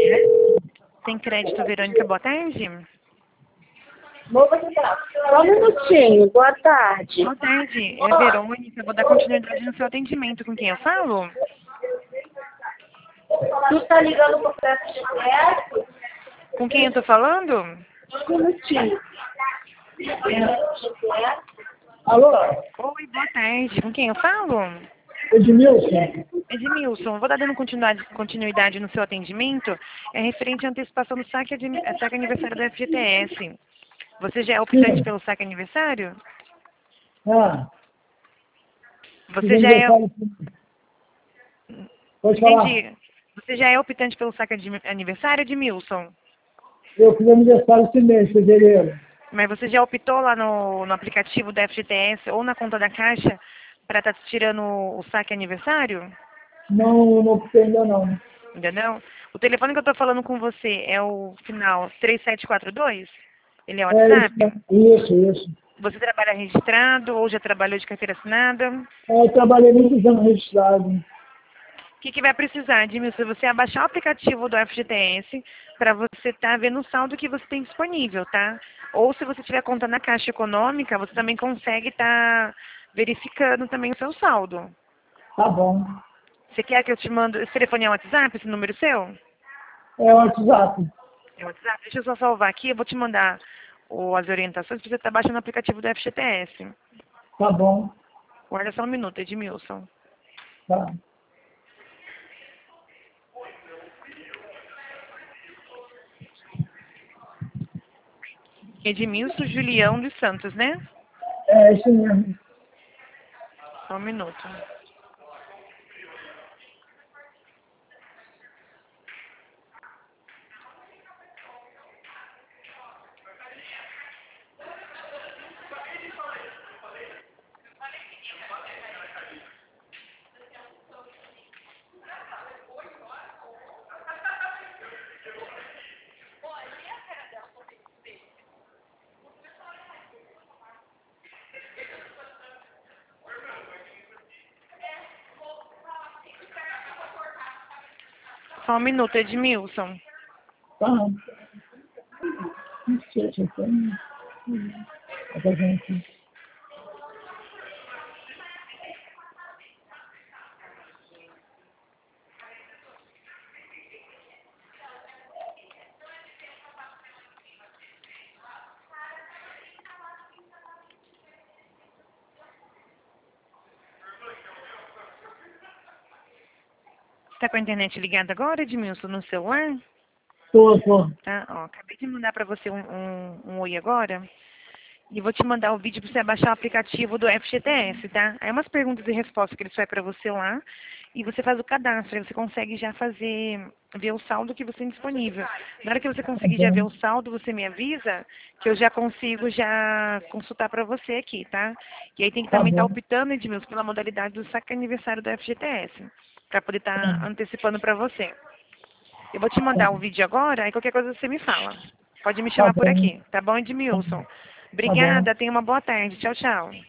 Tem crédito, Verônica, boa tarde. Só um minutinho, boa tarde. Boa tarde, é Verônica, vou dar continuidade no seu atendimento. Com quem eu falo? Tu tá ligando pro FGTS? Com quem eu tô falando? Um minutinho. Alô? Oi, boa tarde, com quem eu falo? Edmilson? Edmilson, vou dar dando continuidade no seu atendimento. É referente à antecipação do saque aniversário da FGTS. Você já é optante Sim. pelo saque aniversário? Ah, Você fiz já é... aniversário. Pode falar. Entendi. Você já é optante pelo saque aniversário, Edmilson? Eu fiz aniversário esse mês, fevereiro. Mas você já optou lá no aplicativo da FGTS ou na conta da Caixa para estar tirando o saque aniversário? Não optei ainda não. Ainda não? O telefone que eu estou falando com você é o final 3742? Ele é o É isso, WhatsApp? isso. Você trabalha registrado ou já trabalhou de carteira assinada? Eu trabalhei muitos anos registrado. O que vai precisar, Edmilson? Você abaixar o aplicativo do FGTS para você estar vendo o saldo que você tem disponível, tá? Ou se você tiver conta na Caixa Econômica, você também consegue estar verificando também o seu saldo. Tá bom. Você quer que eu te mando... Esse telefone é o WhatsApp, esse número seu? É o WhatsApp. É o WhatsApp? Deixa eu só salvar aqui, eu vou te mandar as orientações para você estar baixando o aplicativo do FGTS. Tá bom. Guarda só um minuto, Edmilson. Tá. Edmilson Julião dos Santos, né? É isso mesmo. Só um minuto. Só um minuto, Edmilson. Tá. Não sei se eu tenho. Tá vendo aqui. Tá com a internet ligada agora, Edmilson, no celular? Tô. Tá? Ó, acabei de mandar para você um oi agora. E vou te mandar o vídeo para você baixar o aplicativo do FGTS, tá? Aí umas perguntas e respostas que ele faz para você lá. E você faz o cadastro. Aí você consegue já ver o saldo que você tem disponível. Na hora que você Tá conseguir já ver bom. o saldo, você me avisa que eu já consigo já consultar para você aqui, tá? E aí tem que Tá também estar bom. optando, Edmilson, pela modalidade do saque aniversário do FGTS. Para poder estar Tá. antecipando para você. Eu vou te mandar o vídeo agora, aí qualquer coisa você me fala. Pode me Tá chamar por bom. aqui, tá bom, Edmilson? Tá bom. Obrigada, tenha uma boa tarde. Tchau, tchau.